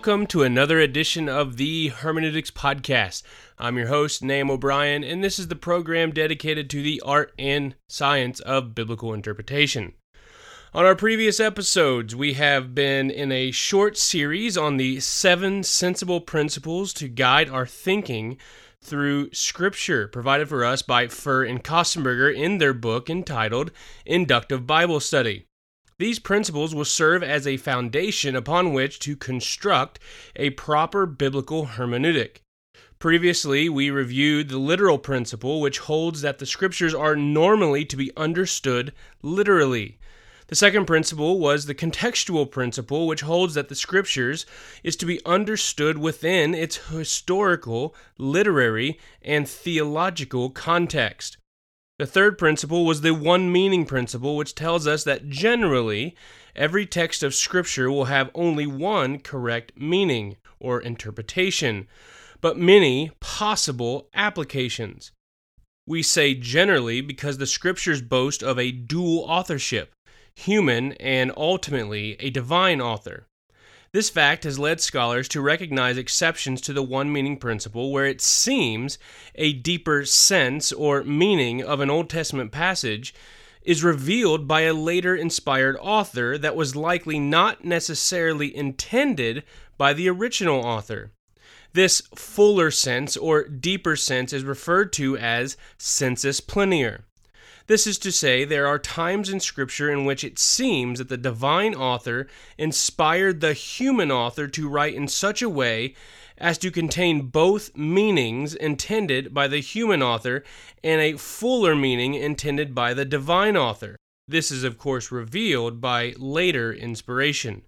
welcome to another edition of the Hermeneutics Podcast. I'm your host, Nahum O'Brien, and this is the program dedicated to the art and science of biblical interpretation. On our previous episodes, we have been in a short series on the 7 sensible principles to guide our thinking through Scripture, provided for us by Furr and Kostenberger in their book entitled Inductive Bible Study. These principles will serve as a foundation upon which to construct a proper biblical hermeneutic. Previously, we reviewed the literal principle, which holds that the Scriptures are normally to be understood literally. The second principle was the contextual principle, which holds that the Scriptures is to be understood within its historical, literary, and theological context. The third principle was the one meaning principle, which tells us that generally every text of Scripture will have only one correct meaning or interpretation, but many possible applications. We say generally because the Scriptures boast of a dual authorship, human and ultimately a divine author. This fact has led scholars to recognize exceptions to the one meaning principle where it seems a deeper sense or meaning of an Old Testament passage is revealed by a later inspired author that was likely not necessarily intended by the original author. This fuller sense or deeper sense is referred to as sensus plenior. This is to say, there are times in Scripture in which it seems that the divine author inspired the human author to write in such a way as to contain both meanings intended by the human author and a fuller meaning intended by the divine author. This is, of course, revealed by later inspiration.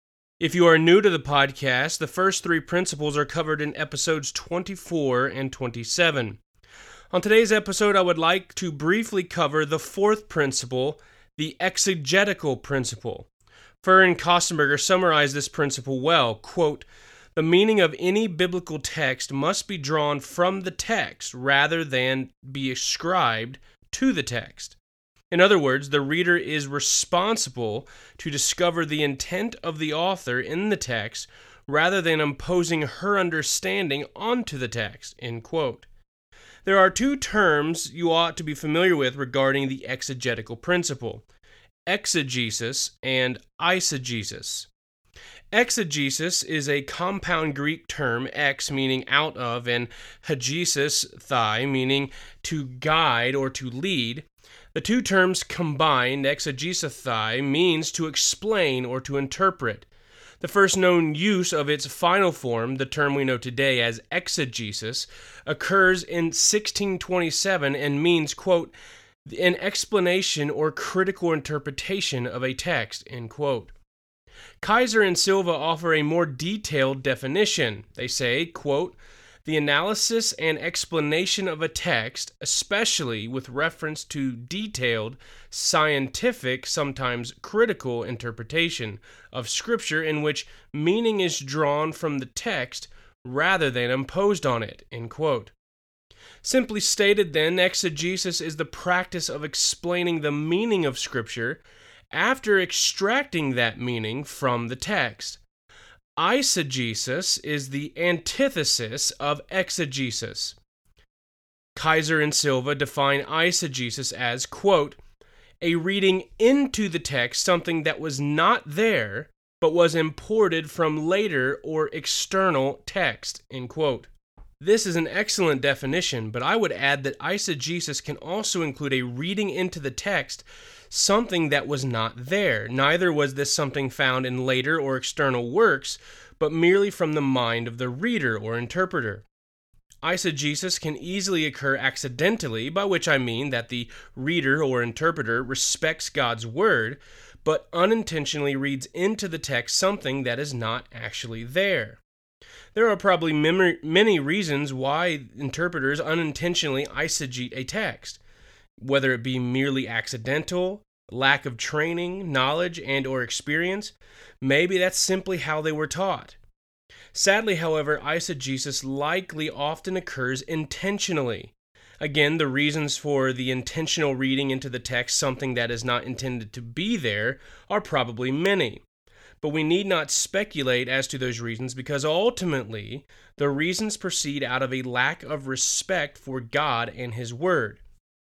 If you are new to the podcast, the first 3 principles are covered in episodes 24 and 27. On today's episode, I would like to briefly cover the 4th principle, the exegetical principle. Furr and Kostenberger summarize this principle well. Quote, "The meaning of any biblical text must be drawn from the text rather than be ascribed to the text. In other words, the reader is responsible to discover the intent of the author in the text rather than imposing her understanding onto the text." End quote. There are 2 terms you ought to be familiar with regarding the exegetical principle: exegesis and eisegesis. Exegesis is a compound Greek term, ex meaning out of, and hegesis, thigh, meaning to guide or to lead. The 2 terms combined, exegesis, means to explain or to interpret. The first known use of its final form, the term we know today as exegesis, occurs in 1627 and means, quote, "an explanation or critical interpretation of a text," end quote. Kaiser and Silva offer a more detailed definition. They say, quote, "the analysis and explanation of a text, especially with reference to detailed, scientific, sometimes critical interpretation of Scripture in which meaning is drawn from the text rather than imposed on it," end quote. Simply stated then, exegesis is the practice of explaining the meaning of Scripture after extracting that meaning from the text. Eisegesis is the antithesis of exegesis. Kaiser and Silva define eisegesis as, quote, "a reading into the text something that was not there, but was imported from later or external text," end quote. This is an excellent definition, but I would add that eisegesis can also include a reading into the text something that was not there. Neither was this something found in later or external works, but merely from the mind of the reader or interpreter. Eisegesis can easily occur accidentally, by which I mean that the reader or interpreter respects God's word, but unintentionally reads into the text something that is not actually there. There are probably many reasons why interpreters unintentionally eisegete a text, whether it be merely accidental, lack of training, knowledge, and or experience. Maybe that's simply how they were taught. Sadly, however, eisegesis likely often occurs intentionally. Again, the reasons for the intentional reading into the text something that is not intended to be there are probably many. but we need not speculate as to those reasons because ultimately the reasons proceed out of a lack of respect for God and His Word.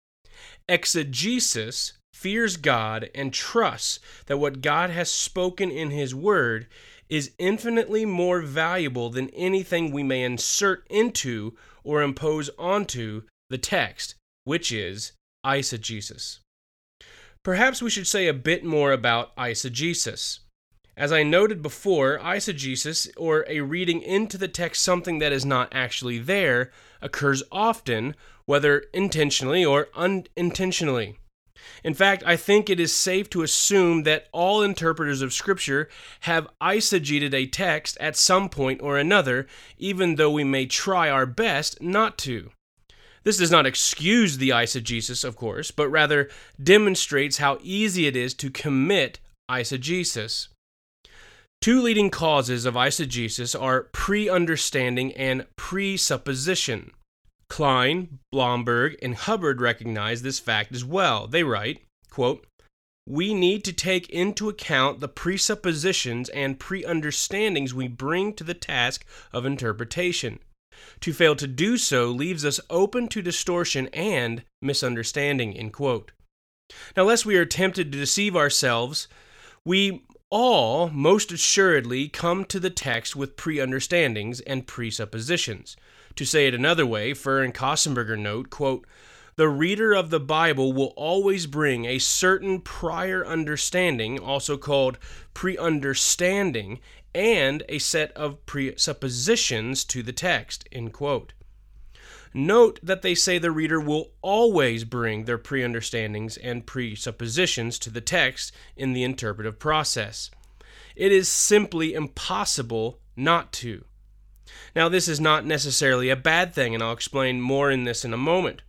Exegesis fears God and trusts that what God has spoken in His Word is infinitely more valuable than anything we may insert into or impose onto the text, which is eisegesis. Perhaps we should say a bit more about eisegesis. As I noted before, eisegesis, or a reading into the text something that is not actually there, occurs often, whether intentionally or unintentionally. In fact, I think it is safe to assume that all interpreters of Scripture have eisegeted a text at some point or another, even though we may try our best not to. This does not excuse the eisegesis, of course, but rather demonstrates how easy it is to commit eisegesis. Two leading causes of eisegesis are pre-understanding and presupposition. Klein, Blomberg, and Hubbard recognize this fact as well. They write, quote, "We need to take into account the presuppositions and pre-understandings we bring to the task of interpretation. To fail to do so leaves us open to distortion and misunderstanding," end quote. Now, lest we are tempted to deceive ourselves, we all most assuredly come to the text with pre-understandings and presuppositions. To say it another way, Furr and Kossenberger note, quote, "The reader of the Bible will always bring a certain prior understanding, also called pre-understanding, and a set of presuppositions to the text," end quote. Note that they say the reader will always bring their pre-understandings and presuppositions to the text in the interpretive process. It is simply impossible not to. Now, this is not necessarily a bad thing, and I'll explain more in this in a moment.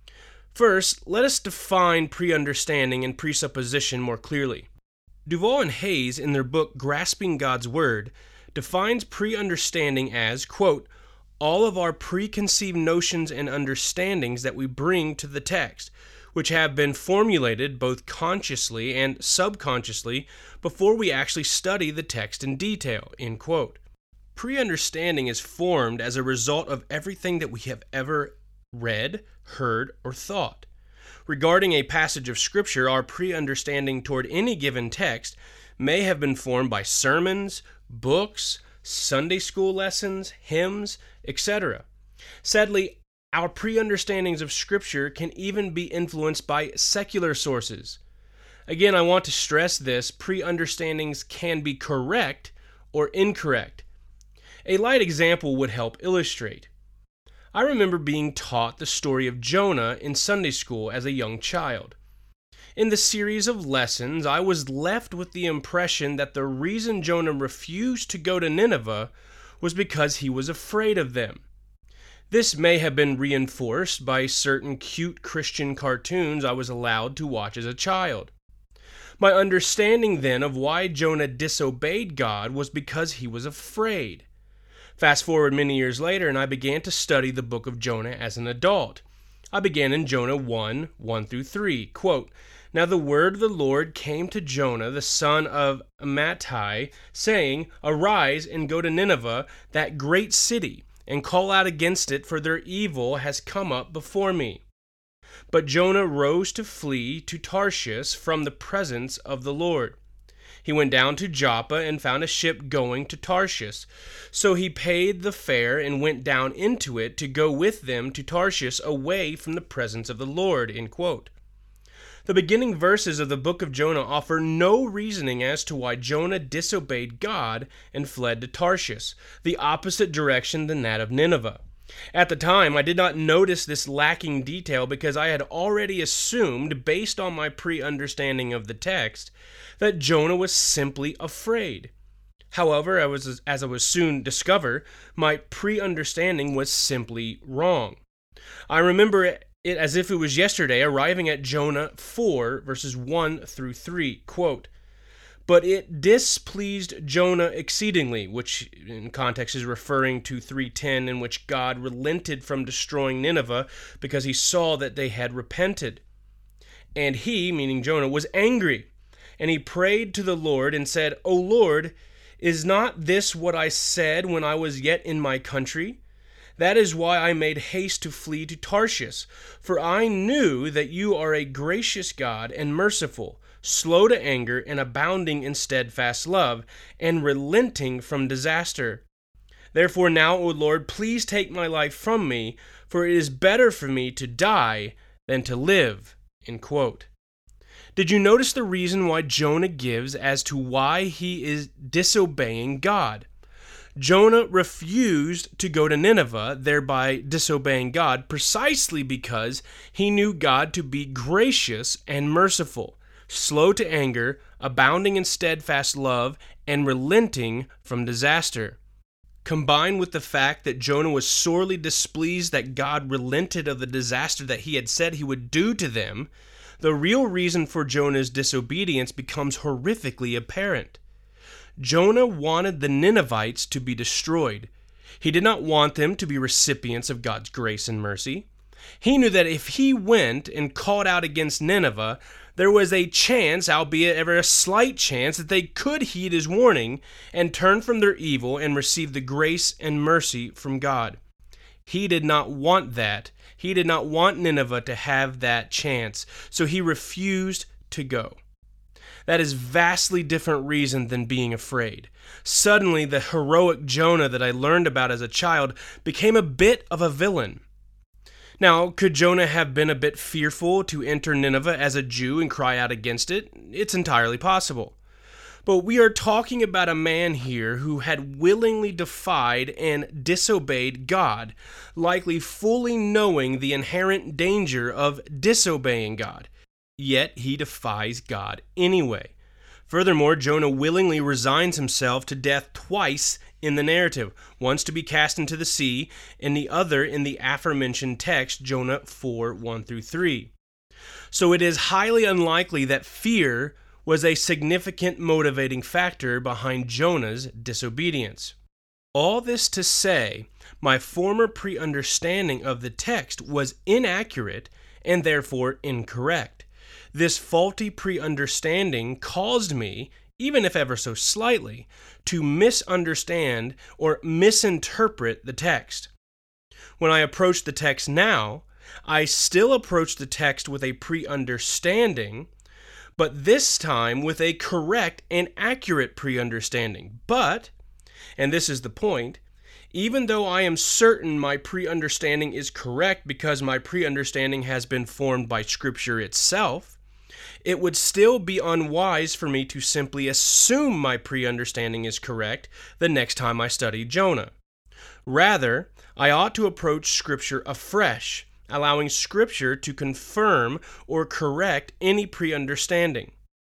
First, let us define pre-understanding and presupposition more clearly. Duval and Hayes, in their book Grasping God's Word, defines pre-understanding as, quote, "all of our preconceived notions and understandings that we bring to the text, which have been formulated both consciously and subconsciously before we actually study the text in detail," end quote. Pre-understanding is formed as a result of everything that we have ever read, heard, or thought. Regarding a passage of Scripture, our pre-understanding toward any given text may have been formed by sermons, books, Sunday school lessons, hymns, etc. Sadly, our pre-understandings of Scripture can even be influenced by secular sources. Again, I want to stress this: pre-understandings can be correct or incorrect. A light example would help illustrate. I remember being taught the story of Jonah in Sunday school as a young child. In the series of lessons, I was left with the impression that the reason Jonah refused to go to Nineveh was because he was afraid of them. This may have been reinforced by certain cute Christian cartoons I was allowed to watch as a child. My understanding then of why Jonah disobeyed God was because he was afraid. Fast forward many years later, and I began to study the book of Jonah as an adult. I began in Jonah 1:1-3, quote, "Now the word of the Lord came to Jonah, the son of Amittai, saying, Arise and go to Nineveh, that great city, and call out against it, for their evil has come up before me. But Jonah rose to flee to Tarshish from the presence of the Lord. He went down to Joppa and found a ship going to Tarshish. So he paid the fare and went down into it to go with them to Tarshish away from the presence of the Lord," end quote. The beginning verses of the book of Jonah offer no reasoning as to why Jonah disobeyed God and fled to Tarshish, the opposite direction than that of Nineveh. At the time, I did not notice this lacking detail because I had already assumed, based on my pre-understanding of the text, that Jonah was simply afraid. However, as I was soon discover, my pre-understanding was simply wrong. I remember it as if it was yesterday, arriving at Jonah 4, verses 1-3, quote, "But it displeased Jonah exceedingly," which in context is referring to 3:10, in which God relented from destroying Nineveh because he saw that they had repented. "And he," meaning Jonah, "was angry, And he prayed to the Lord and said, O Lord, is not this what I said when I was yet in my country? That is why I made haste to flee to Tarshish, for I knew that you are a gracious God and merciful, slow to anger and abounding in steadfast love, and relenting from disaster. Therefore now, O Lord, please take my life from me, for it is better for me to die than to live." End quote. Did you notice the reason why Jonah gives as to why he is disobeying God? Jonah refused to go to Nineveh, thereby disobeying God, precisely because he knew God to be gracious and merciful, slow to anger, abounding in steadfast love, and relenting from disaster. Combined with the fact that Jonah was sorely displeased that God relented of the disaster that he had said he would do to them, the real reason for Jonah's disobedience becomes horrifically apparent. Jonah wanted the Ninevites to be destroyed. He did not want them to be recipients of God's grace and mercy. He knew that if he went and called out against Nineveh, there was a chance, albeit ever a slight chance, that they could heed his warning and turn from their evil and receive the grace and mercy from God. He did not want that. He did not want Nineveh to have that chance, so he refused to go. That is vastly different reason than being afraid. Suddenly, the heroic Jonah that I learned about as a child became a bit of a villain. Now, could Jonah have been a bit fearful to enter Nineveh as a Jew and cry out against it? It's entirely possible. But we are talking about a man here who had willingly defied and disobeyed God, likely fully knowing the inherent danger of disobeying God. Yet he defies God anyway. Furthermore, Jonah willingly resigns himself to death twice in the narrative, once to be cast into the sea, and the other in the aforementioned text, Jonah 4:1-3. So it is highly unlikely that fear was a significant motivating factor behind Jonah's disobedience. All this to say, my former pre-understanding of the text was inaccurate and therefore incorrect. This faulty pre-understanding caused me, even if ever so slightly, to misunderstand or misinterpret the text. When I approach the text now, I still approach the text with a pre-understanding, but this time with a correct and accurate pre-understanding. But, and this is the point, even though I am certain my pre-understanding is correct because my pre-understanding has been formed by Scripture itself, it would still be unwise for me to simply assume my pre-understanding is correct the next time I study Jonah. Rather, I ought to approach Scripture afresh, allowing Scripture to confirm or correct any pre-understanding.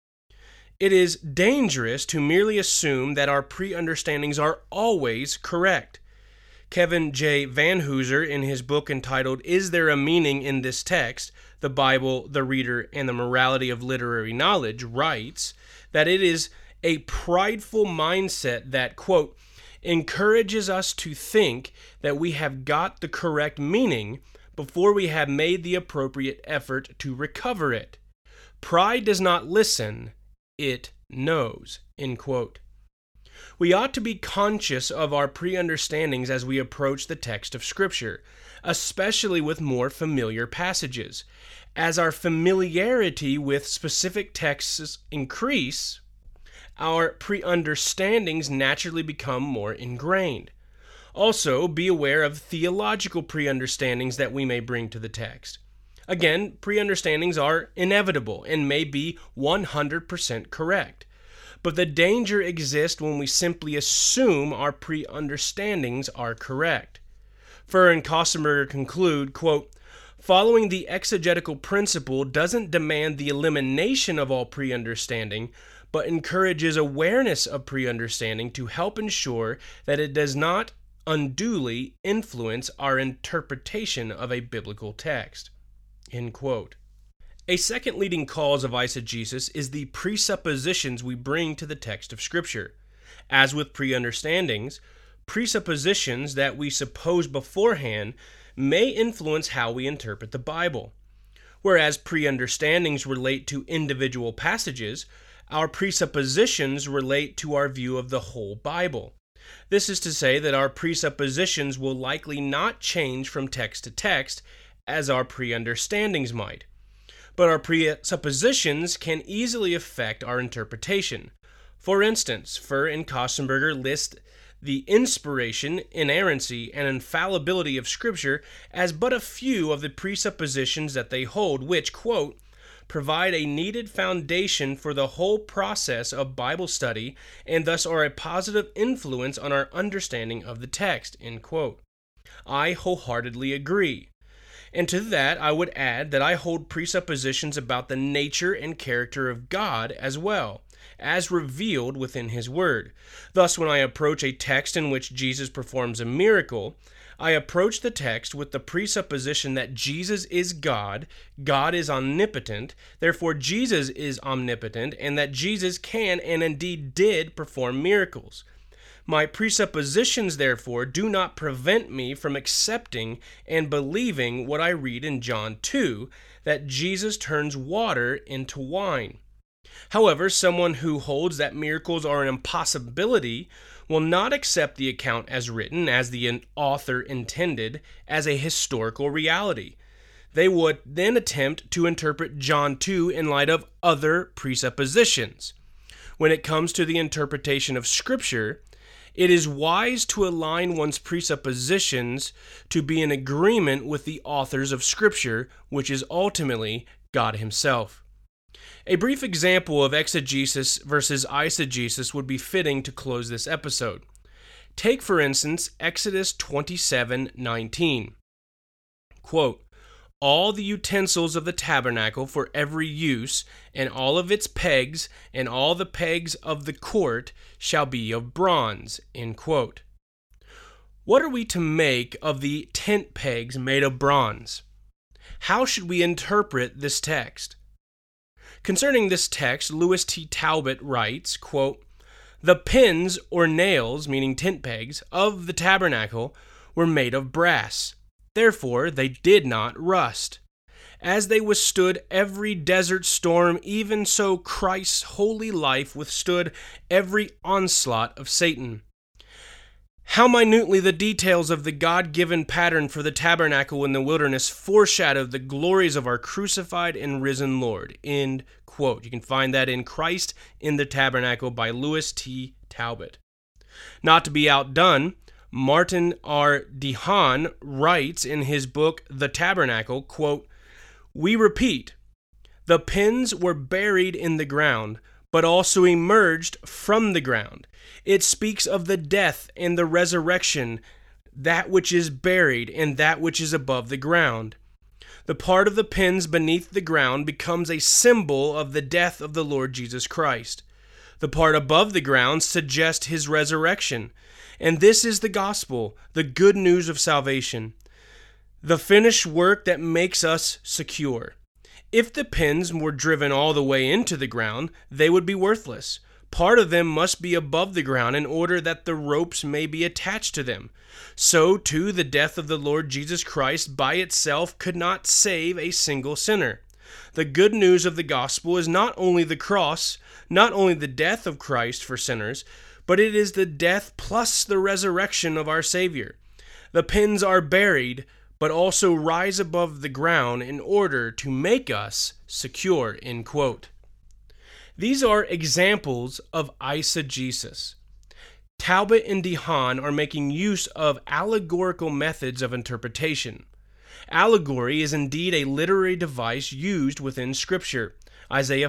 It is dangerous to merely assume that our pre-understandings are always correct. Kevin J. Vanhoozer, in his book entitled Is There a Meaning in This Text? The Bible, the Reader, and the Morality of Literary Knowledge, writes that it is a prideful mindset that, quote, encourages us to think that we have got the correct meaning before we have made the appropriate effort to recover it. Pride does not listen, it knows, end quote. We ought to be conscious of our pre-understandings as we approach the text of Scripture, especially with more familiar passages. As our familiarity with specific texts increase, our pre-understandings naturally become more ingrained. Also, be aware of theological pre-understandings that we may bring to the text. Again, pre-understandings are inevitable and may be 100% correct. But the danger exists when we simply assume our pre-understandings are correct. Furr and Kostenberger conclude, quote, following the exegetical principle doesn't demand the elimination of all pre-understanding, but encourages awareness of pre-understanding to help ensure that it does not unduly influence our interpretation of a biblical text. End quote. A second leading cause of eisegesis is the presuppositions we bring to the text of Scripture. As with pre-understandings, presuppositions that we suppose beforehand may influence how we interpret the Bible. Whereas pre-understandings relate to individual passages, Our presuppositions relate to our view of the whole Bible. This is to say that our presuppositions will likely not change from text to text, as our pre-understandings might. But our presuppositions can easily affect our interpretation. For instance, Furr and Kostenberger list the inspiration, inerrancy, and infallibility of Scripture as but a few of the presuppositions that they hold, which, quote, provide a needed foundation for the whole process of Bible study and thus are a positive influence on our understanding of the text, end quote. I wholeheartedly agree. And to that, I would add that I hold presuppositions about the nature and character of God as well, as revealed within His Word. Thus, when I approach a text in which Jesus performs a miracle, I approach the text with the presupposition that Jesus is God, God is omnipotent, therefore Jesus is omnipotent, and that Jesus can and indeed did perform miracles. My presuppositions, therefore, do not prevent me from accepting and believing what I read in John 2, that Jesus turns water into wine. However, someone who holds that miracles are an impossibility will not accept the account as written, as the author intended, as a historical reality. They would then attempt to interpret John 2 in light of other presuppositions. When it comes to the interpretation of Scripture, it is wise to align one's presuppositions to be in agreement with the authors of Scripture, which is ultimately God Himself. A brief example of exegesis versus eisegesis would be fitting to close this episode. Take, for instance, Exodus 27:19. Quote, all the utensils of the tabernacle for every use, and all of its pegs, and all the pegs of the court shall be of bronze. End quote. What are we to make of the tent pegs made of bronze? How should we interpret this text? Concerning this text, Lewis T. Talbot writes, quote, the pins or nails, meaning tent pegs, of the tabernacle were made of brass. Therefore, they did not rust. As they withstood every desert storm, even so Christ's holy life withstood every onslaught of Satan. How minutely the details of the God-given pattern for the tabernacle in the wilderness foreshadowed the glories of our crucified and risen Lord. End quote. You can find that in Christ in the Tabernacle by Lewis T. Talbot. Not to be outdone, Martin R. DeHaan writes in his book, The Tabernacle, quote, we repeat, the pins were buried in the ground, but also emerged from the ground. It speaks of the death and the resurrection, that which is buried and that which is above the ground. The part of the pins beneath the ground becomes a symbol of the death of the Lord Jesus Christ. The part above the ground suggests His resurrection. And this is the gospel, the good news of salvation, the finished work that makes us secure. If the pins were driven all the way into the ground, they would be worthless. Part of them must be above the ground in order that the ropes may be attached to them. So, too, the death of the Lord Jesus Christ by itself could not save a single sinner. The good news of the gospel is not only the cross, not only the death of Christ for sinners, but it is the death plus the resurrection of our Savior. The pins are buried, but also rise above the ground in order to make us secure, end quote. These are examples of eisegesis. Talbot and DeHaan are making use of allegorical methods of interpretation. Allegory is indeed a literary device used within Scripture. Isaiah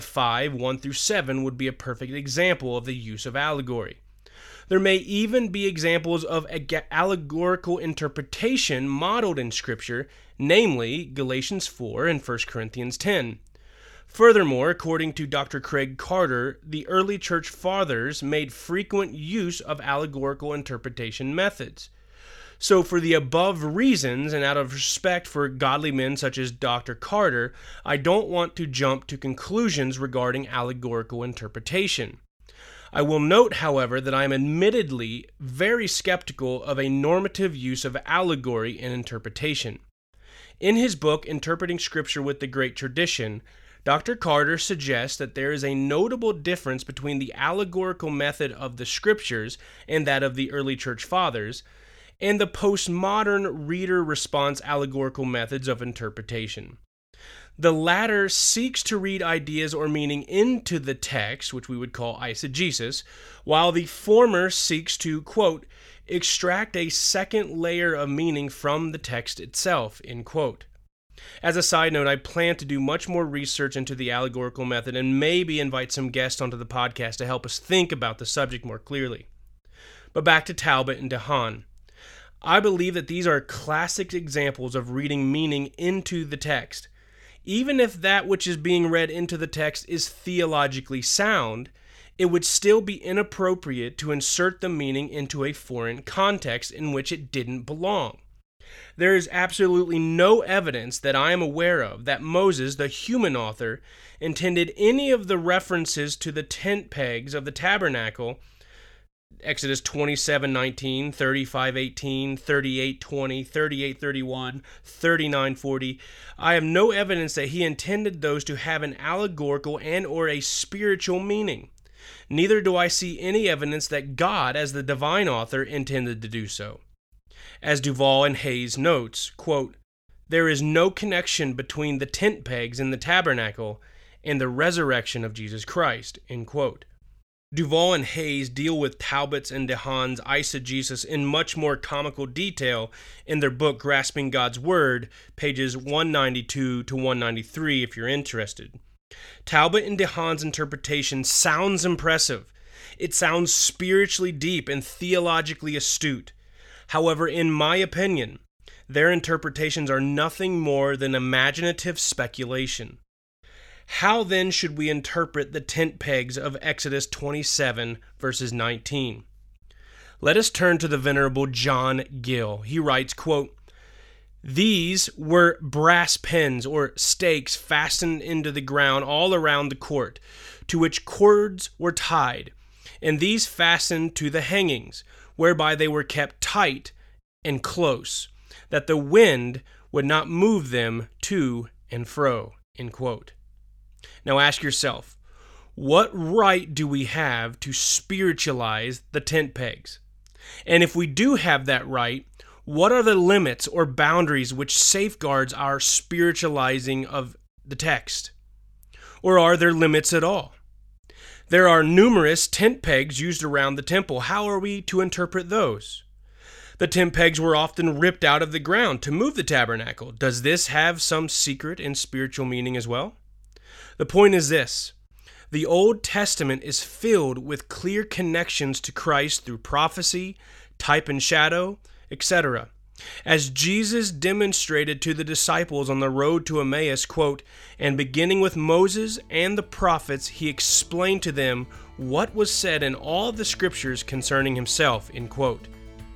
5:1-7 would be a perfect example of the use of allegory. There may even be examples of allegorical interpretation modeled in Scripture, namely Galatians 4 and 1 Corinthians 10. Furthermore, according to Dr. Craig Carter, the early church fathers made frequent use of allegorical interpretation methods. So for the above reasons, and out of respect for godly men such as Dr. Carter, I don't want to jump to conclusions regarding allegorical interpretation. I will note, however, that I am admittedly very skeptical of a normative use of allegory in interpretation. In his book, Interpreting Scripture with the Great Tradition, Dr. Carter suggests that there is a notable difference between the allegorical method of the Scriptures and that of the early church fathers, and the postmodern reader response allegorical methods of interpretation. The latter seeks to read ideas or meaning into the text, which we would call eisegesis, while the former seeks to, quote, extract a second layer of meaning from the text itself, end quote. As a side note, I plan to do much more research into the allegorical method and maybe invite some guests onto the podcast to help us think about the subject more clearly. But back to Talbot and DeHaan. I believe that these are classic examples of reading meaning into the text. Even if that which is being read into the text is theologically sound, it would still be inappropriate to insert the meaning into a foreign context in which it didn't belong. There is absolutely no evidence that I am aware of that Moses, the human author, intended any of the references to the tent pegs of the tabernacle, Exodus 27:19, 35:18, 38:20, 38:31, 39:40. I have no evidence that he intended those to have an allegorical and or a spiritual meaning. Neither do I see any evidence that God, as the divine author, intended to do so. As Duvall and Hayes notes, quote, there is no connection between the tent pegs in the tabernacle and the resurrection of Jesus Christ, end quote. Duvall and Hayes deal with Talbot's and DeHaan's eisegesis in much more comical detail in their book Grasping God's Word, pages 192 to 193 if you're interested. Talbot and DeHaan's interpretation sounds impressive. It sounds spiritually deep and theologically astute. However, in my opinion, their interpretations are nothing more than imaginative speculation. How then should we interpret the tent pegs of Exodus 27, verses 19? Let us turn to the Venerable John Gill. He writes, quote, these were brass pins or stakes fastened into the ground all around the court, to which cords were tied, and these fastened to the hangings, whereby they were kept tight and close, that the wind would not move them to and fro, end quote. Now ask yourself, what right do we have to spiritualize the tent pegs? And if we do have that right, what are the limits or boundaries which safeguards our spiritualizing of the text? Or are there limits at all? There are numerous tent pegs used around the temple. How are we to interpret those? The tent pegs were often ripped out of the ground to move the tabernacle. Does this have some secret and spiritual meaning as well? The point is this: the Old Testament is filled with clear connections to Christ through prophecy, type and shadow, etc. As Jesus demonstrated to the disciples on the road to Emmaus, quote, and beginning with Moses and the prophets, he explained to them what was said in all the scriptures concerning himself, end quote.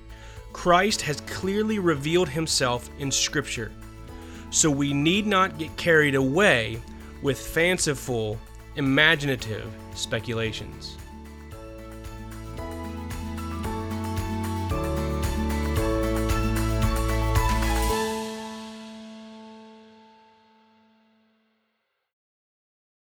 Christ has clearly revealed himself in Scripture, so we need not get carried away with fanciful, imaginative speculations.